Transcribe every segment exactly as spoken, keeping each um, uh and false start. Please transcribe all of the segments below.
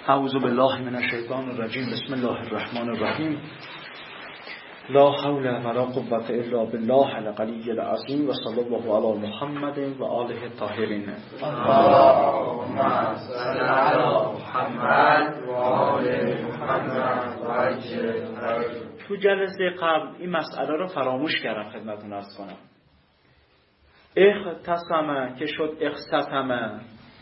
اعوذ بالله من الشیطان الرجیم. بسم الله الرحمن الرحیم. لا حول ولا قوة الا بالله العلی العظیم و صلی الله علی محمد و آله الطاهرین. اللهم صل علی محمد و آل محمد و عجل. تو جلسه قبل این مسئله رو فراموش کردم خدمتتون عرض کنم. اختصمه که شد اختصمه،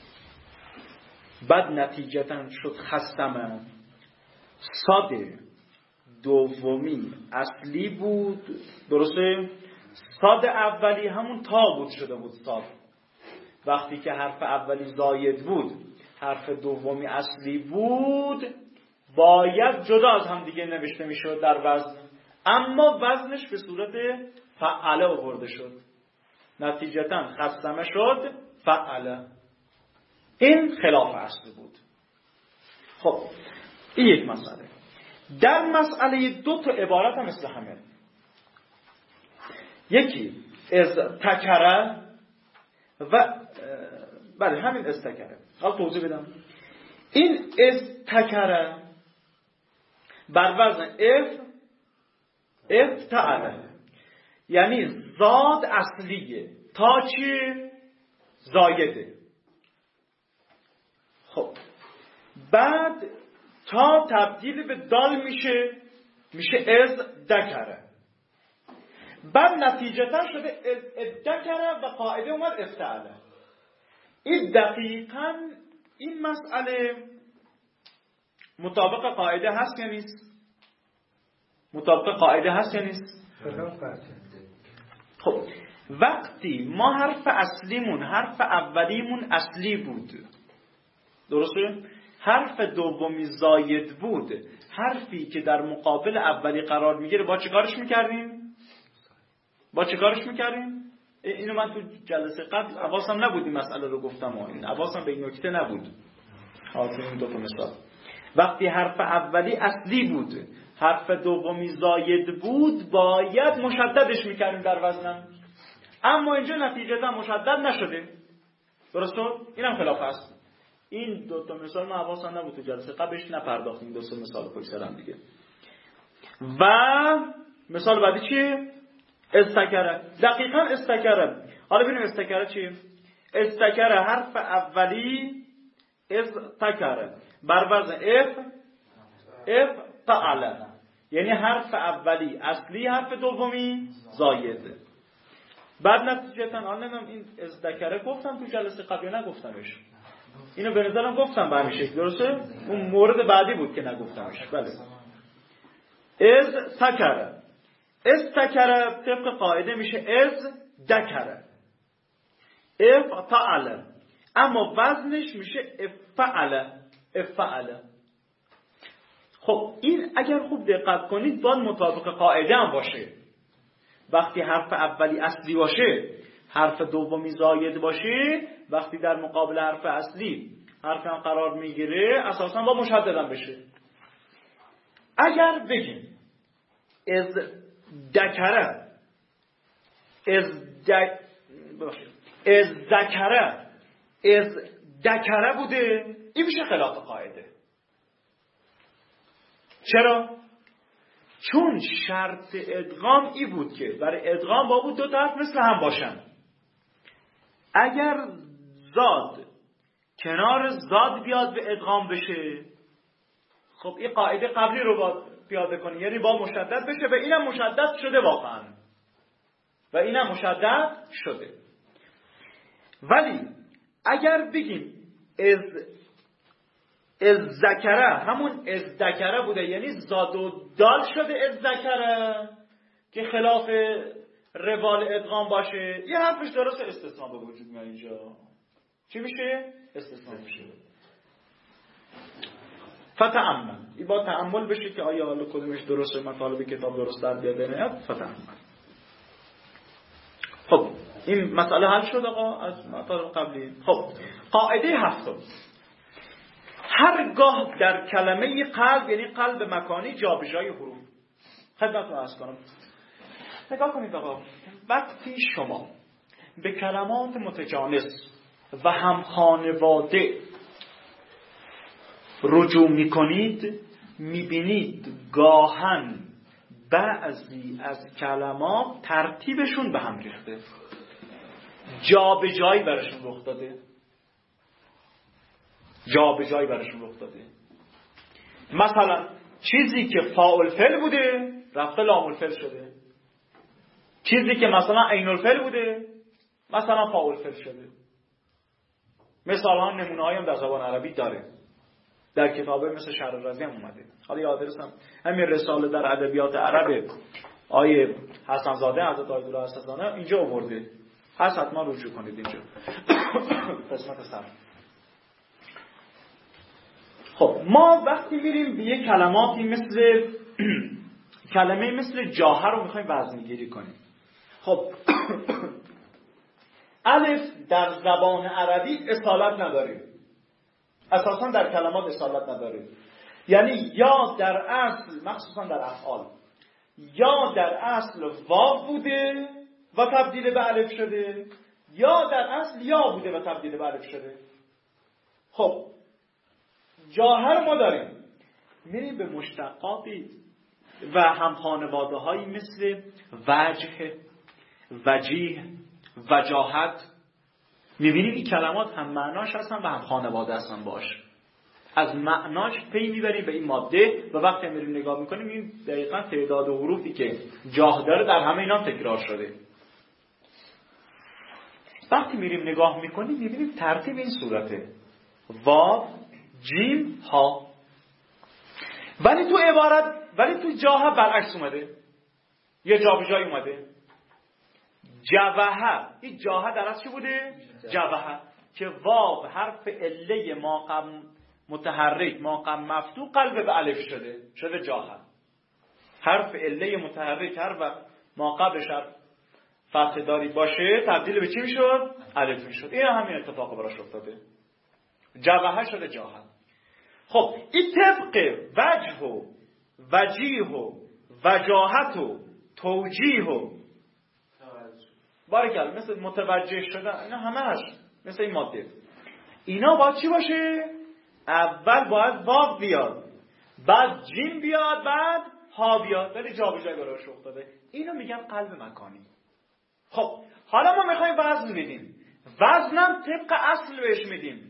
بعد نتیجتا شد خستمه. صاد دومی اصلی بود، درسته؟ صاد اولی همون تا بود شده بود صاد. وقتی که حرف اولی زاید بود، حرف دومی اصلی بود، باید جدا از هم دیگه نوشته میشد در وزن، اما وزنش به صورت فعله آورده شد. نتیجتا خستمه شد فعله. این خلاف اصلی بود. خب این یک مسئله. در مسئله دو تا عبارت هم مثل همه. یکی از تکره و بله همین از تکره. حالا توضیح بدم. این از تکره بر وزن اف اف تعالی، یعنی زاد اصلیه، تا چی؟ زایده. خب بعد تا تبدیل به دال میشه، میشه از دکره. بعد نتیجتا شده از دکره و قاعده اومد افتعله. این دقیقا این مسئله مطابق قاعده هست یا نیست؟ مطابق قاعده هست یا نیست؟ خب وقتی ما حرف اصلیمون حرف اولیمون اصلی بود، درسته؟ حرف دومی زاید بود، حرفی که در مقابل اولی قرار میگیره با چه کارش میکردیم؟ با چه کارش میکردیم؟ اینو من تو جلسه قبل حواسم نبود این مسئله رو گفتم، این حواسم به این نکته نبود. حاضر این دو تا مثال. وقتی حرف اولی اصلی بود، حرف دومی زاید بود، باید مشددش میکردیم در وزنم، اما اینجا نتیجتا مشدد نشده. درسته؟ اینم خلاف است. این دو تا مثال من حواسم نبود تو جلسه قبلش نپرداختیم. دو تا مثال پشت سر هم دیگه. و مثال بعدی چیه؟ استکره. دقیقاً استکره. حالا ببینیم استکره چیه؟ استکره حرف اولی استکره بر وزن اف اف تعالی، یعنی حرف اولی اصلی، حرف دومی زایده. بعد نتیجتا آن نمیم این استکره گفتم تو جلسه قبلی نگفتمش. اینو به نظرم گفتم به همین شکل، درسته؟ اون مورد بعدی بود که نگفتمش. بله. از تکره. از تکره طبق قاعده میشه از دکره. اف تعالی. اما وزنش میشه افعله. افعله. خب این اگر خوب دقت کنید باید مطابق قاعده هم باشه. وقتی حرف اولی اصلی باشه، حرف دومی زاید باشه، وقتی در مقابل حرف اصلی حرف هم قرار میگیره اساسا با مشدد هم بشه. اگر بگیم از دکره از دک باشه از ذکره از دکره بوده، این میشه خلاف قاعده. چرا؟ چون شرط ادغام ای بود که برای ادغام با بود دو تا حرف مثل هم باشن. اگر زاد کنار زاد بیاد به ادغام بشه، خب این قاعده قبلی رو با پیاده کنی، یعنی با مشدد بشه و اینم مشدد شده واقعا و اینم مشدد شده. ولی اگر بگیم از از ذکره همون از دکره بوده، یعنی زاد و دال شده از ذکره که خلاف روال ادغام باشه، یه حرفش درست استثناء به وجود میاد. اینجا چی میشه؟ استثناء میشه. فتأمل. این با تأمل بشه که آیا حالا کدومش درسته، مطالب کتاب درست در بیاد نه. فتأمل. خب این مسئله حل شد آقا از مطالب قبلی. خب قاعده هفتم. هرگاه در کلمه قلب، یعنی قلب مکانی، جابجای حروف. خدمتتون عرض کنم. نگاه کنید آقا، وقتی شما به کلمات متجانس و هم خانواده رجوع میکنید میبینید گاهن بعضی از کلمات ترتیبشون به هم ریخته، جا به جایی براشون رخ داده، جا به جایی براشون رخ داده. مثلا چیزی که فاعل فعل بوده رفته لام الفعل شده، چیزی که مثلا عین الفعل بوده مثلا فاعل فعل شده. مثال ها نمونه هایی هم در زبان عربی داره، در کتابه مثل شرح رازی هم اومده. حالا یاد رسم همین رساله در ادبیات عرب آیه حسن زاده حضرت آیت الله حسن‌زاده اینجا آورده، هست حتما رجوع کنید اینجا قسمت سر. خب ما وقتی میریم به یک کلماتی مثل کلمه مثل جاهه رو میخوایم وزن‌گیری کنیم. خب الف در زبان عربی اصالت نداره، اساسا در کلمات اصالت نداره، یعنی یا در اصل مخصوصا در افعال یا در اصل واو بوده و تبدیل به الف شده یا در اصل یا بوده و تبدیل به الف شده. خب جاهه رو ما داریم، میریم به مشتقاتی و هم خانواده هایی مثل وجه، وجیه، وجاهت، میبینیم این کلمات هم معناش هستن و هم خانواده هستن باش. از معناش پی میبریم به این ماده و وقتی میریم نگاه میکنیم این دقیقا تعداد حروفی که جاه داره در همه اینا تکرار شده. وقتی میریم نگاه میکنیم میبینیم ترتیب این صورته: واو، جیم، ها. ولی تو عبارت ولی تو جاها برعکس اومده، یه جا به جای اومده. جوهه، این جاهه در اصل چی بوده؟ جوهه، که واو حرف عله ماقم متحرک ماقم مفتوح قلب به الف شده، شده جاهه. حرف عله متحرک هر وقت ماقبلش حرف فتح داری باشه تبدیل به چی میشد؟ الف میشد. این همین اتفاق براش افتاده، جوهه شده جاهه. خب این طبق وجه و وجیه و وجاهت و توجیه و بارکل مثل متوجه شدن، اینا همه هست مثل این ماده. اینا باید چی باشه؟ اول باید واو بیاد، بعد جیم بیاد، بعد ها بیاد، ولی جا به جای براش افتاده. اینو میگن قلب مکانی. خب حالا ما میخوایم وزن بدیم، وزنم طبق اصل بهش میدیم.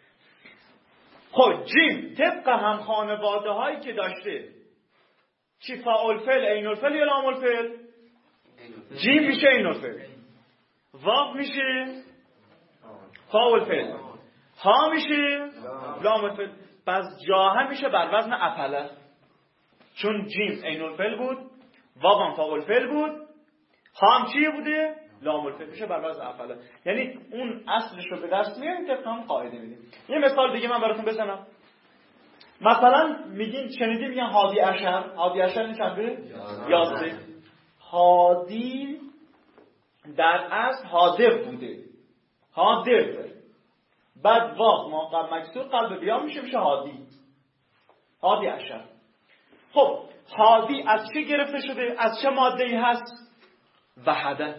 خب جیم طبق هم خانواده هایی که داشته، چی فاعل فعل، عین الفعل یا لام الفعل؟ جیم میشه عین الفعل، واو میشه فاعل فعل، ها میشه لام الفعل. پس جاهه میشه بر وزن افعله، چون جیم عین الفعل بود، واو هم فاعل فعل بود، ها هم چیه بوده؟ لام الفعل، میشه بر وزن افعله. یعنی اون اصلش رو به دست میاریم طبق هم قاعده میدیم. یه مثال دیگه من براتون بزنم. مثلا میگین شنیدی میگن هادی اشهر، هادی اشهر این چنده؟ یازده. هادی در اصل حاضر بوده، حاضر، بعد واو ماقم مکسور قلب بیا میشه میشه هادی، هادی اشهر. خب هادی از چه گرفته شده؟ از چه ماده‌ای هست؟ وحده.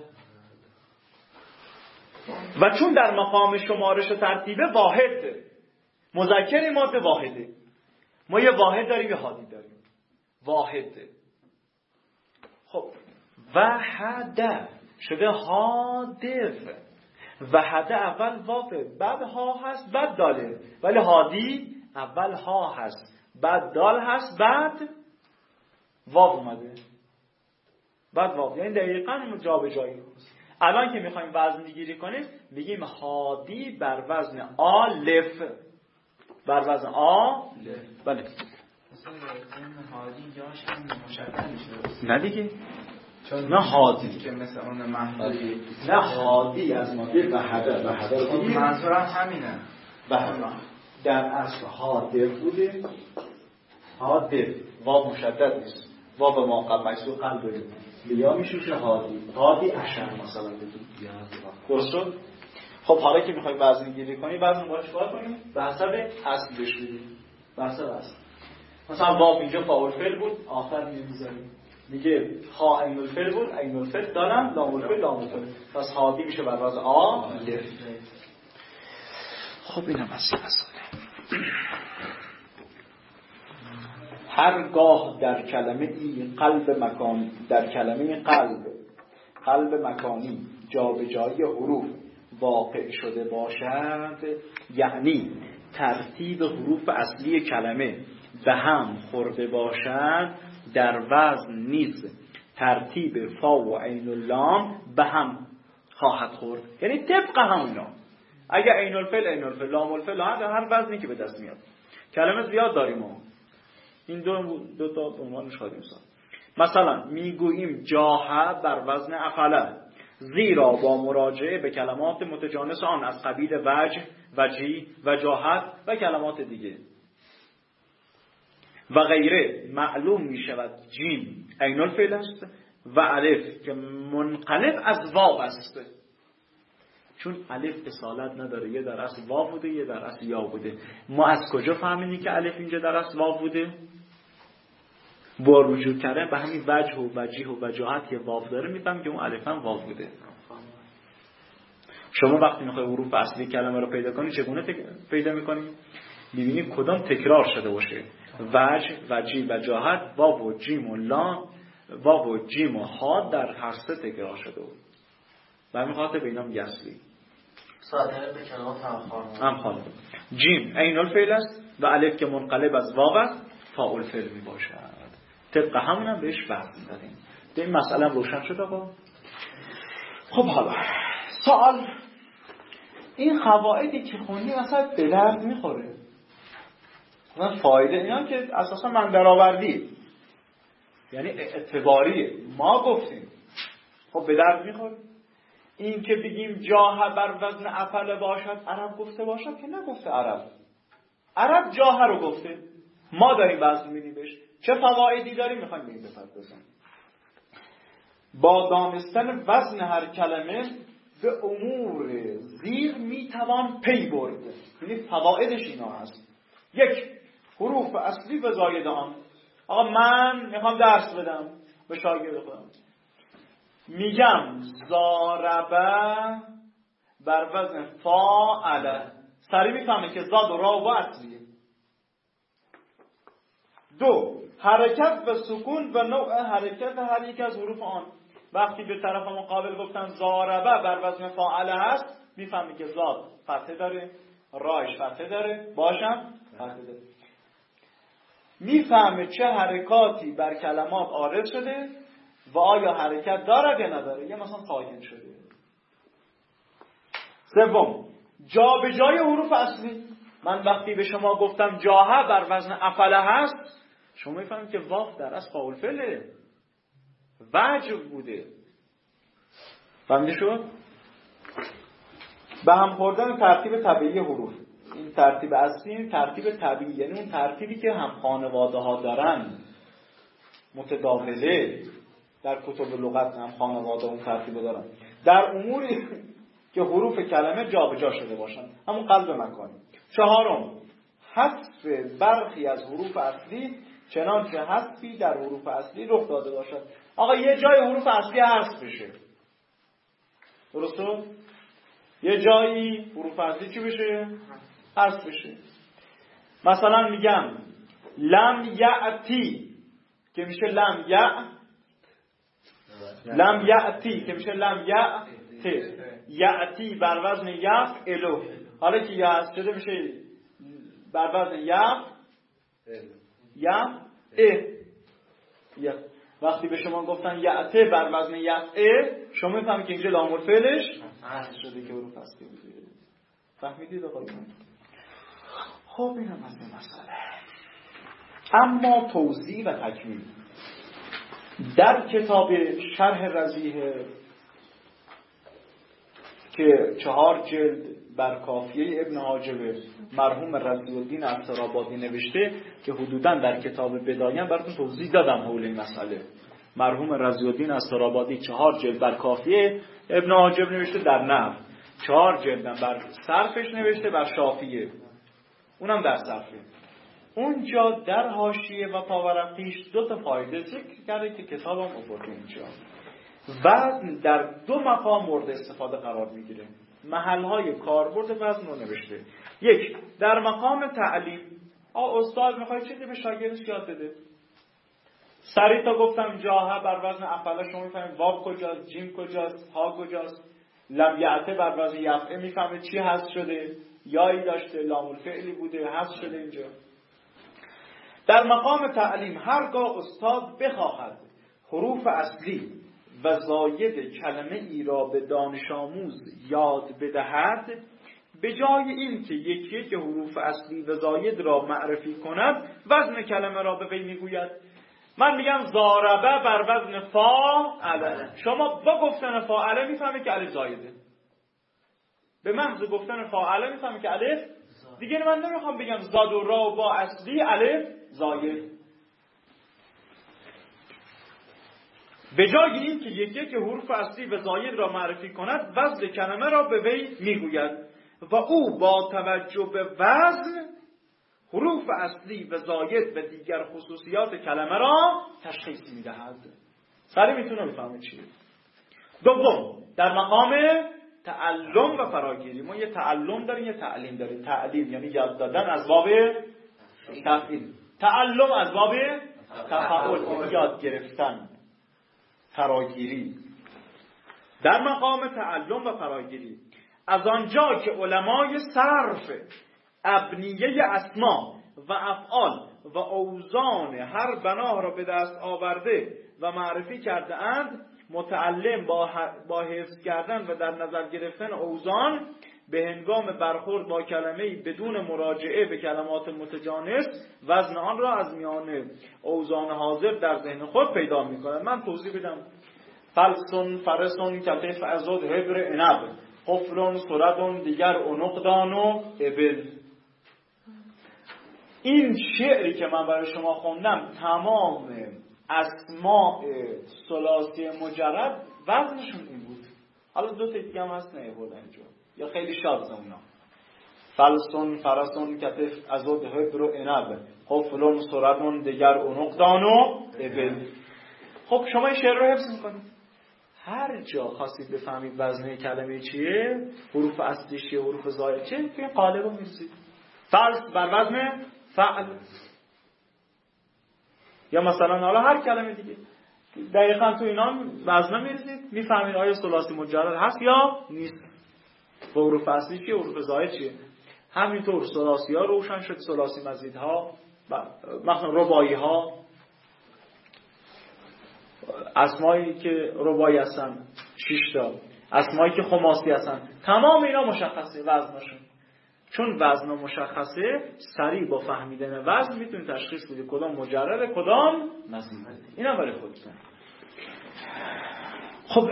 و چون در مقام شمارش و ترتیبه واحد، مذکر ماده واحده، ما یه واحد داریم یه هادی داریم، واحده. خب وحده شده هادف، وحده اول واقع بعد ها هست بعد داله، ولی هادی اول ها هست بعد دال هست بعد واو اومده، بعد واو، یعنی دقیقاً جا به جایی. الان که میخوایم وزن گیری کنیم میگیم هادی بر وزن آلف، بر وزن آلف. بله مثلا هادی جاش هم مشکل میشه نه دیگه، نه هادی که مثل اون محدودی، نه هادی از ماده وحده، وحده خب منظورم همینه. وحده در اصل هادف بوده، هادف واو مشدد نیست، واو ماقم مکسور قلب بده بیا میشه هادی، هادی اشهر مثلا بگیم. درست شد؟ خب حالا که میخوایم وزن گیری کنیم وزن باید چیکار کنیم؟ به حسب اصل بهش بدیم، به حسب اصل. مثلا واو اینجا فاعل فعل بود، آخر میذاریم میگه ها عین الفعل بود، عین الفعل دارم، لام الفعل لام الفعل، پس هادی میشه بر وزن آ لف. خب اینم از این مسئله. هرگاه در کلمه ای قلب مکان در کلمه قلب قلب مکانی جابجایی حروف واقع شده باشد، یعنی ترتیب حروف اصلی کلمه به هم خورده باشد، در وزن نیز ترتیب فا و عین و لام به هم خواهد خورد، یعنی طبق همونا. اگه عین الفعل عین الفعل لام الفعل هر هر وزنی که به دست میاد. کلمه زیاد داریم ما. این دو دو تا عنوانش خواهیم ساخت. مثلا میگوییم جاها بر وزن افعله، زیرا با مراجعه به کلمات متجانس آن از قبیل وجه، وجی، وجاهت و کلمات دیگه و غیره معلوم می شود جیم عین الفعل است و الف که منقلب از واو است، چون الف اصالت نداره، یه در اصل واو بوده یه در اصل یا بوده. ما از کجا فهمیدیم که الف اینجا در اصل واو بوده؟ با رجوع کردن به همین وجه و وجیه و وجاهت که واو داره میفهمیم که اون الف هم واو بوده. شما وقتی میخوای حروف اصلی کلمه رو پیدا کنی چگونه تک... پیدا میکنی؟ میبینی کدام تکرار شده باشه. وجه، وجی، وجاهت، واو و جیم و لام، واو و جیم و ها در هر سه تکرار شده بود. و همین خاطر به اینا میگه اصلی. ساده به کلمات هم خواهد. جیم عین الفعل است و الف که منقلب از واو است فاء الفعل می باشد. طبق همون هم بهش وزن دادیم. این مسئله روشن شد آقا؟ خب حالا سوال، این قواعدی که خوندی مثلا به درد میخوره؟ مثلا فایده اینا که اساسا من درآوردی، یعنی اعتباریه، ما گفتیم. خب به درد میخوره؟ این که بگیم جاه بر وزن افعل باشد عرب گفته باشد که نگفته عرب. عرب جاه رو گفته، ما داریم وزن میدیم بهش. چه فوایدی داریم میخوایم بگیم بپردازیم. با دانستن وزن هر کلمه به امور زیر میتوان پی برد. یعنی فوایدش اینا هست. یک، حروف اصلی و زاید آن. آقا من میخوام درس بدم به شاگرد خودم، میگم ضاربه بر وزن فاعله، سریع میفهمه که زاد و را و اصلیه. دو، حرکت و سکون و نوع حرکت هر یک از حروف آن. وقتی به طرف مقابل گفتن ضاربه بر وزن فاعله هست، میفهمی که زاد فتحه داره، رایش فتحه داره، باشم فتحه داره. میفهمه چه حرکاتی بر کلمات عارض شده و آیا حرکت داره یا نداره، یا مثلا قایم شده. سوم، جا به جای حروف اصلی. من وقتی به شما گفتم جاها بر وزن افعله هست، شما میفهمید که واو در اصل فاعل فعله، وجه بوده. فهمیده شد؟ به هم خوردن ترتیب طبیعی حروف. این ترتیب اصلی ترتیب طبیعی، یعنی اون ترتیبی که هم خانواده ها دارن، متداوله. در کتب لغت هم خانواده اون ترتیب دارن. در اموری که حروف کلمه جابجا شده باشن، همون قلب مکانی. چهارم، حذف برخی از حروف اصلی چنانچه حذفی در حروف اصلی رخ داده باشد. آقا یه جای حروف اصلی حذف بشه، درسته؟ یه جایی حروف اصلی چی بشه؟ حذف بشه. مثلا میگم لم یأتی که میشه لم یأ، لم یأتی که میشه لم یأتی، یأتی بر وزن یفعلو. حالا که یا هست شده میشه بر وزن یف یف. وقتی به شما گفتن یأته بر وزن یفعه، شما میفهمید که اینجا لام الفعلش حذف شده که حروف اصلی بوده. فهمیدید آقا؟ خب اینم از این مسئله. اما توضیح و تکمیل در کتاب شرح رضیح که چهار جلد بر کافیه ابن حاجب مرحوم رضی الدین استرابادی نوشته، که حدوداً در کتاب بدایه براتون توضیح دادم حول این مسئله. مرحوم رضی الدین استرابادی چهار جلد بر کافیه ابن حاجب نوشته در نحو، چهار جلد بر صرفش نوشته بر شافیه، اونم در صرفه. اونجا در حاشیه و پاورقیش دو تا فایده ذکر کرده که کتابم آورده اینجا. وزن در دو مقام مورد استفاده قرار میگیره. محلهای کاربرد وزن رو نوشته. یک، در مقام تعلیم، آ استاد میخوای چیزی به شاگردش یاد بده. سریع تا گفتم جاها بر وزن افعله شما میفهمید واو کجاست، جیم کجاست، ها کجاست. لم یعته بر وزن یفعه میفهمید چی حذف شده، یایی داشته، لام الفعلی بوده، حذف شده اینجا. در مقام تعلیم هرگاه استاد بخواهد حروف اصلی و زاید کلمه ای را به دانش آموز یاد بدهد، به جای این که یکی یک حروف اصلی و زاید را معرفی کند، وزن کلمه را به وی میگوید. من میگم ضاربه بر وزن فاعل، شما با گفتن فاعل میفهمید که الف زایده، به محض گفتن فاعل میفهمید که الف دیگه. من نمیخوام بگم زاد و را و با اصلی الف زاید. به جای این که یک یک حروف اصلی و زاید را معرفی کند، وزن کلمه را به وی میگوید و او با توجه به وزن حروف اصلی و زاید و دیگر خصوصیات کلمه را تشخیص میدهد. سریع میتونه بفهمه چیه. دوم، در مقام تعلم و فراگیری. ما یه تعلم داریم، یه تعلیم داریم. تعلیم یعنی یاد دادن از باب تفعیل، تعلم از باب تفعول، یاد گرفتن، فراگیری. در مقام تعلم و فراگیری، از آنجا که علمای صرف ابنیه اسما و افعال و اوزان هر بنا را به دست آورده و معرفی کرده اند، متعلم با, با حفظ کردن و در نظر گرفتن اوزان به هنگام برخورد با کلمه‌ای بدون مراجعه به کلمات متجانس، وزن آن را از میان اوزان حاضر در ذهن خود پیدا می‌کند. من توضیح بدم. فلسون فرسون کتف ازود هبر انب قفلون سردون دیگر اونقدان و ابل. این شعری که من برای شما خوندم تمام اسماء ثلاثی مجرد وزنشون این بود. حالا دو تا دیگه هم هست نیاوردن اینجا یا خیلی شاذه اونا. فلسون فرسون کتف ازود هبر انب قفلون سردون دیگر اونقدان و ابل. خب شما این شعر رو حفظ میکنید، هر جا خواستید بفهمید وزنه کلمه چیه، حروف اصلی چیه، حروف زاید چیه، توی قالب رو میرسید. فلس بر وزن فعل، یا مثلا حالا هر کلمه دیگه دقیقا تو اینا وزنه میرسید، میفهمید آیا ثلاثی مجرد هست یا نیست، و حروف اصلی چیه، حروف زاید چیه. همینطور ثلاثی ها روشن شد، ثلاثی مزیدها، مثلا رباعی ها، اسمایی که رباعی هستن شش تا، اسمایی که خماسی هستن، تمام اینا مشخصه وزنشون. چون وزن مشخصه، سریع با فهمیدن وزن میتونید تشخیص بدید کدام مجرد کدام مزید. اینا برای خودتون. خب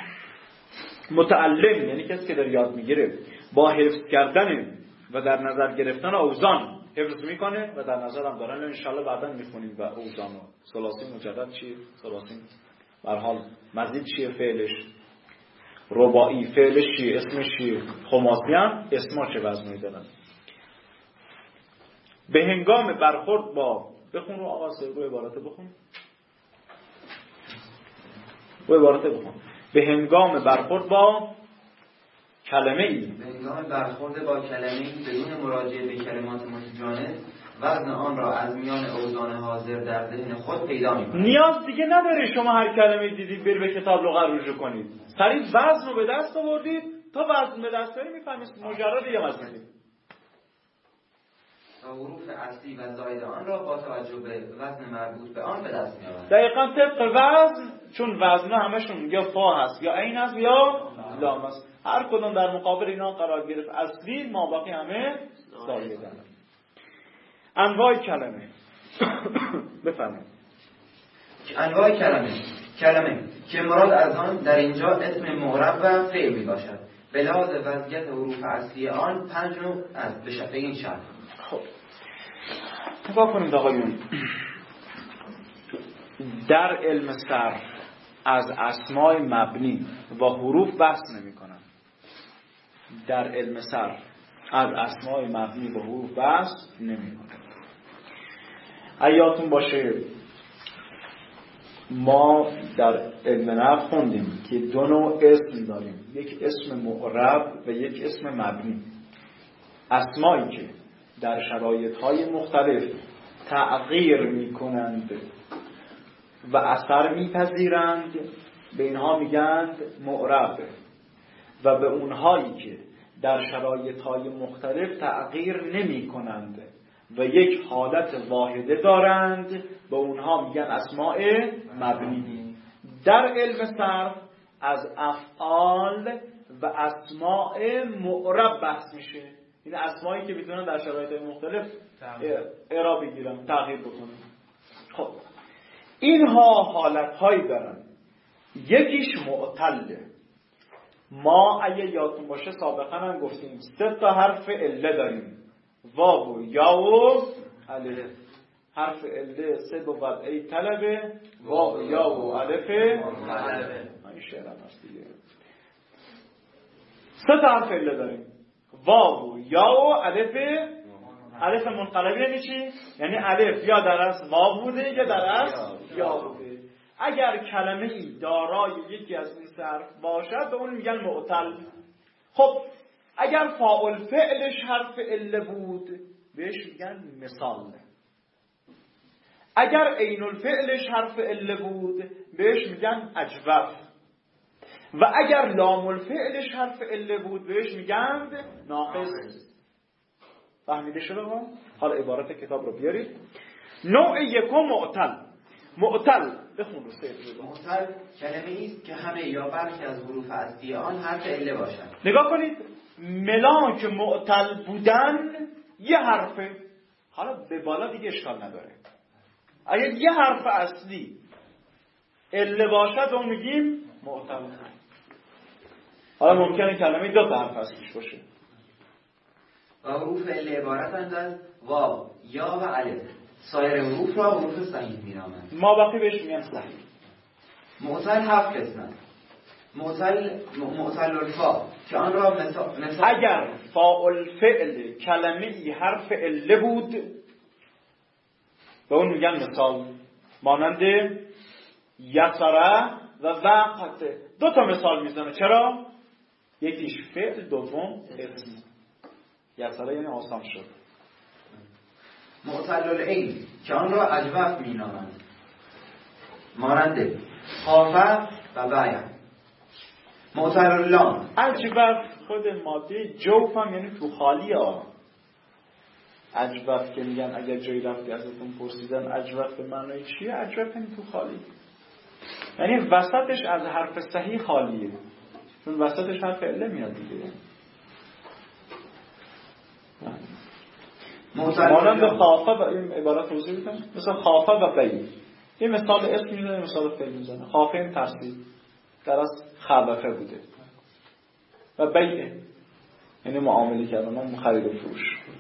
متعلم یعنی کسی که داره یاد میگیره، با حفظ کردن و در نظر گرفتن اوزان حفظ میکنه و در نظر هم دارن. انشالله بعدا میخونیم و اوزان و ثلاثی مجرد چیه، ثلاثی به هر حال مزید چیه، فعلش، رباعی فعلش چیه، اسمش چیه، خماسی هم اسما چه وزنی دارن. به هنگام برخورد با، بخون رو آقا سر رو عبارت بخون رو عبارت بخون به هنگام برخورد با کلمه ای به هنگام برخورد با کلمه ای بدون مراجعه به کلمات متجانس، وزن آن را از میان اوزان حاضر در ذهن خود پیدا می‌کنید. نیاز دیگه نداره شما هر کلمه دیدید بری به کتاب لغت رجوع کنید، سریع وزن رو به دست آوردید، تا وزن به دست بیارید میفهمید مجرد یه وزنه. و حروف اصلی و زاید آن را با توجه به وزن مربوط به آن به دست می‌آورید. دقیقاً طبق وزن، چون وزن‌ها همشون یا فا هست یا عین هست یا لام هست، هر کدوم در مقابل اینا قرار گرفت اصلی، ما باقی همه زایدن. انواع کلمه بفرمایید. انواع کلمه کلمه که مراد از آن در اینجا اسم معرب و فعل می باشد. به لحاظ وضعیت حروف اصلی آن پنج نوع است به شکل این شرط. خب نگاه کنید آقایون، در علم صرف از اسماء مبنی و حروف بحث نمی کنن. در علم صرف از اسماء مبنی و حروف بحث نمی کنن. یادتون باشه ما در علم نحو خوندیم که دو نوع اسم داریم، یک اسم معرب و یک اسم مبنی. اسمایی که در شرایط‌های مختلف تغییر می‌کنند و اثر می‌پذیرند به اینها میگند معرب، و به اونهایی که در شرایط‌های مختلف تغییر نمی‌کنند و یک حالت واحده دارند به اونها میگن اسماء مبنی. در علم صرف از افعال و اسماء معرب بحث میشه. این اسمایی که میتونن در شرایط مختلف اعراب بگیرن، تغییر بکنن. خب اینها حالت‌هایی دارن. یکیش معتله. ما اگه یادتون باشه سابقا هم گفتیم سه تا حرف عله داریم، واو و یا و الف. حرف عله سه بود ای طلبه، واو یا و الف. این شعر هم هست دیگه. سه تا حرف عله داریم، واو یا و الف. الف منقلبی یعنی چی؟ یعنی الف یا در اصل واو بوده یا در اصل یا بوده. اگر کلمه ای دارای یکی از این سه حرف باشد به اون میگن معتل. خب اگر فاعل فعلش حرف عله بود بهش میگن مثال. اگر عین الفعلش حرف عله بود بهش میگن اجوف. و اگر لام الفعلش حرف عله بود بهش میگن ناقص. فهمیده شده ما؟ حالا عبارت کتاب رو بیارید. نوع یکم معتل. معتل بخون رو سید. معتل کلمه‌ای است که همه یا برخی از حروف اصلی آن حرف عله باشند. نگاه کنید، ملاک معتل بودن یه حرفه. حالا به بالا دیگه اشکال نداره. اگر یه حرف اصلی عله باشد اون میگیم معتل. حالا ممکنه کلمه دو تا حرف اصلیش باشه. و حروف عله عبارتند از واو، یا و الف. سایر حروف را حروف صحیح می‌نامند. ما باقی بهش میگن صحیح. معتل هفت قسمت. معتل معتل الفا که آن را مثال, مثال اگر فاعل فعل کلمه ای حرف عله بود به اون میگن مثال، مانند یسره و وقت. دو تا مثال میزنه. چرا؟ یکیش فعل، دوم اسم. یسره یعنی آسان شد. معتل العین که آن را اجوف مینامند، مانند خافه و بیع. معتل اللام اجوف خود ماده جوف هم یعنی تو خالی ها. اجوف که میگن اگر جایی رفتی ازتون پرسیدن اجوف به معنی چیه، اجوف یعنی تو خالی، یعنی وسطش از حرف صحیح خالیه، چون وسطش حرف عله میاد دیگه. مانند خافه و این عبارت توضیح بدم، مثلا خافه و بی. این مثال اسم میزنه، مثال فعل میزنه. خافه این ترسید در از خوفه بوده و بیع یعنی معامله کردن، خرید و فروش.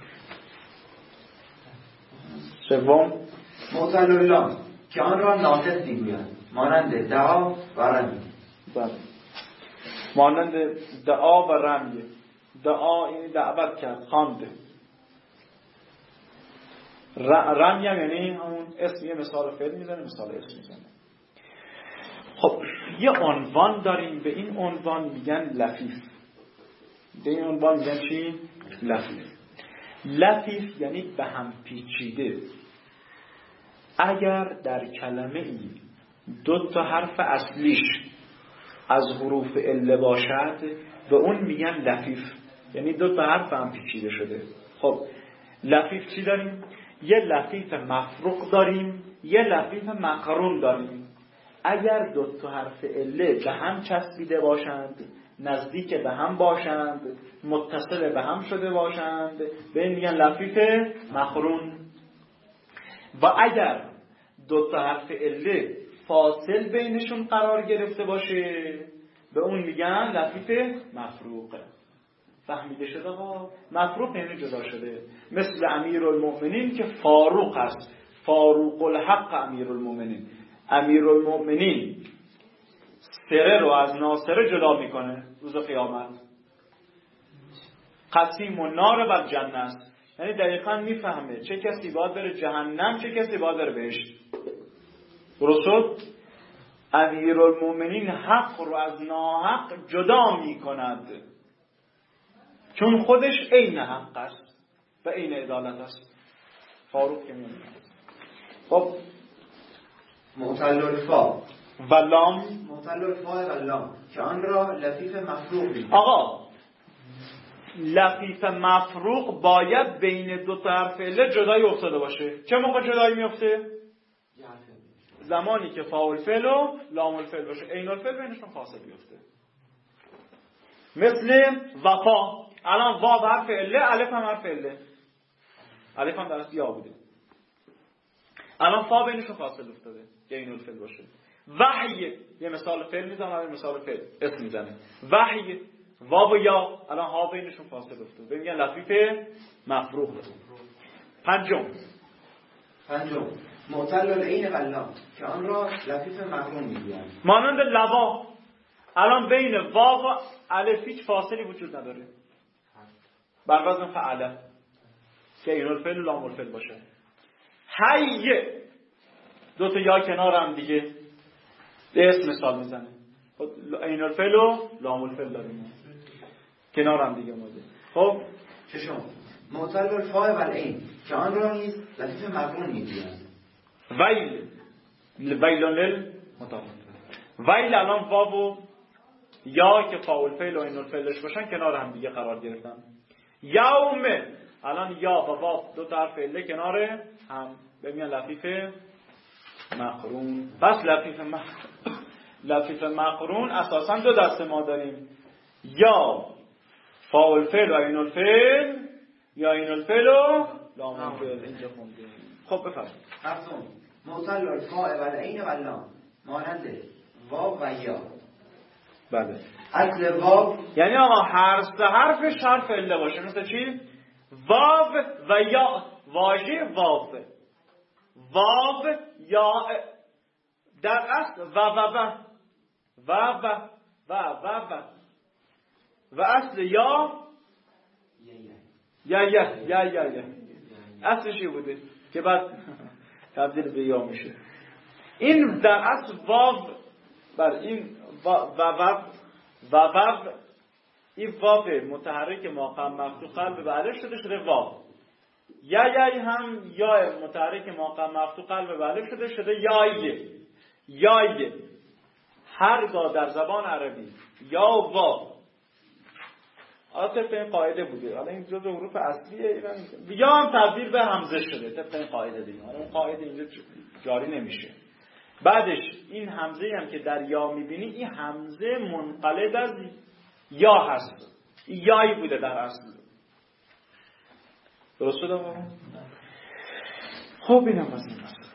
سوم معتل اللام که آن را ناقص میگویند، مانند دعا و رمی. مانند دعا و رمی. دعا یعنی دعوت کرد، خواند. رمی هم یعنی همون اسم، یه مثال فعل میزنه، مثال اسم میزنه. خب یه عنوان داریم، به این عنوان میگن لفیف. به این عنوان میگن چی؟ لفیف. لفیف یعنی به هم پیچیده. اگر در کلمه ای دو تا حرف اصلیش از حروف عله باشد به اون میگن لفیف، یعنی دو تا حرف هم پیچیده شده. خب لفیف چی داریم؟ یه لفیف مفروق داریم، یه لفیف مقرون داریم. اگر دو تا حرف عله به هم چسبیده باشند، نزدیک به هم باشند، متصل به هم شده باشند به این میگن لفیف مقرون. و اگر دو تا حرف عله فاصل بینشون قرار گرفته باشه به اون میگن لفیف مفروق. فهمیده شده ها؟ مفروق یعنی جدا شده. مثل امیرالمؤمنین که فاروق هست، فاروق الحق امیرالمؤمنین. امیرالمؤمنین سره رو از ناصره جدا میکنه روز قیامت. قسیم النار و جنت است، یعنی دقیقاً میفهمه چه کسی باید بره جهنم، چه کسی باید بره بهشت. درست شد؟ امیرالمؤمنین حق رو از ناحق جدا میکند چون خودش عین حق است. و این عدالت است. فاروق که میگه خب معتل الفا و لام، معتل الفا و لام که آن را لفیف مفروق میگویند. آقا لفیف مفروق باید بین دو تا حرف عله جدایی افتاده باشه. چه موقع جدایی میفته؟ زمانی که فاء الفعل و لام الفعل باشه، عین الفعل بینشون فاصله بیفته. مثل وفا، الان واو حرف عله، الف هم حرف عله، الف هم در اصل یا بوده، الان فا بینشون فاصله افتاده که عین الفعل باشه. وحی، یه مثال فعل میزنم، یه مثال فعل اسم میزنه. وحی واو و یا، الان ها بینشون فاصله افتاده، میگن لفیف مفروق. پنجم پنجم معتل العین و لام که آن را لفیف مقرون میگویند. مانند لوا، الان بین واو و الف هیچ فاصلی وجود نداره، بر وزن فعله که عین الفعل و لام الفعل باشه. حی، دو تا یا کنار هم دیگه، اسم مثال میزنه، عین الفعل و لام الفعل داریم کنار هم دیگه اومده. خب ششم معتل الفاء و العین که آن را نیز لفیف مقرون میگویند. ویل، ویل للمطففین. ویل الان واو و یا که فاء الفعل و عین الفعلش باشن کنار هم دیگه قرار گرفتن. یوم، الان یا و واو دو تا حرف عله کنار هم، ببینن لفیف مقرون. پس لفیف مقرون لفیف مقرون اساسا دو دسته ما داریم، یا فاء الفعل و عین الفعل، یا عین الفعل و لام الفعل. اینجا خوندیم. خب بفرمایید. هفتم معتل الفاء و العین و لام مانند واو و یا. بله. اصل واو یعنی آقا هر سه حرفش حرف عله باشه. مثل چی؟ واو و یا، واژه واو، واو یا، در اصل و و و و و و و و و اصل یا یا یا یا یا یا اصلش چی بوده که بعد تبدیل به یا میشه. این در اصل واو، بر این و و و و و این واو متحرک ماقام مفتوح قلب به الف شده شده واو. یا یا هم یا متحرک ماقام مفتوح قلب به الف شده شده یای. یای هرگاه در زبان عربی یا و واو طبق این قاعده بوده، حالا این جزء حروف اصلیه، یا هم تبدیل به همزه شده طبق این قاعده دیگه. حالا اون قاعده اینجا جاری نمیشه. بعدش این همزه هم که در یا میبینی، این همزه منقلب از یا هست، یایی بوده در اصل. درست شده بابا؟ خب اینم از این مسئله.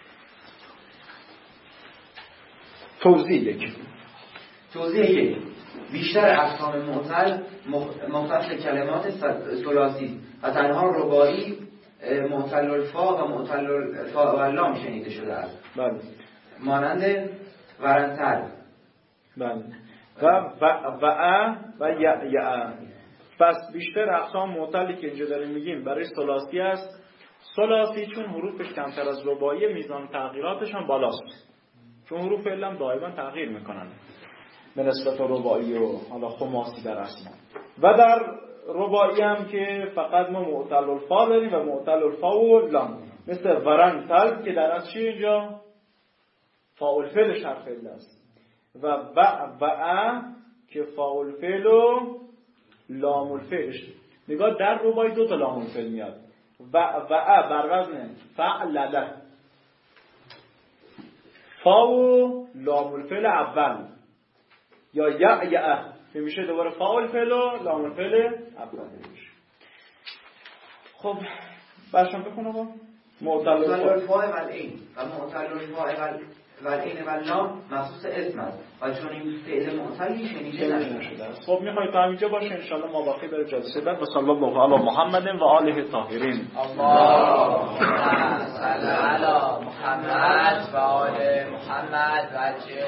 توضیح یک توضیح یک بیشتر اقسام معتل مختص کلمات ثلاثی و تنها رباعی معتل الفا و معتل الفا و لام شنیده شده است. بله. مانند ورنتل. بله. و و و ا و یا یا. پس بیشتر اقسام معتلی که اینجا داریم میگیم برای ثلاثی است. ثلاثی چون حروفش کمتر از رباعی، میزان تغییراتش هم بالاست، چون حروف علم دائما تغییر میکنن به نسبت رباعی و حالا خماسی در اسما. و در رباعی هم که فقط ما معتل الفا داریم و معتل الفا و لام، مثل ورنتل که در از چی اینجا فاء الفعل حرف عله است، و و و ا که فاء الفعل و لام الفعلش. نگاه در رباعی دو تا لام الفعل میاد، و و ا بر وزن فعلله، فا و لام الفعل اول، یا یا یا که میشه دوباره فا الفعل و لام الفعل اول میشه. خب برشان بخونه با معتل الفا و العین و معتل الفا و العین و لام مخصوص اسم است و چون این فعل معتلی شنیده نشده است. خب میخواید تا اینجا باشه ان شاء الله ما باقی بر جلسه بعد. و صلی الله علی محمد و آله الطاهرین. اللهم صل علی محمد و آل محمد و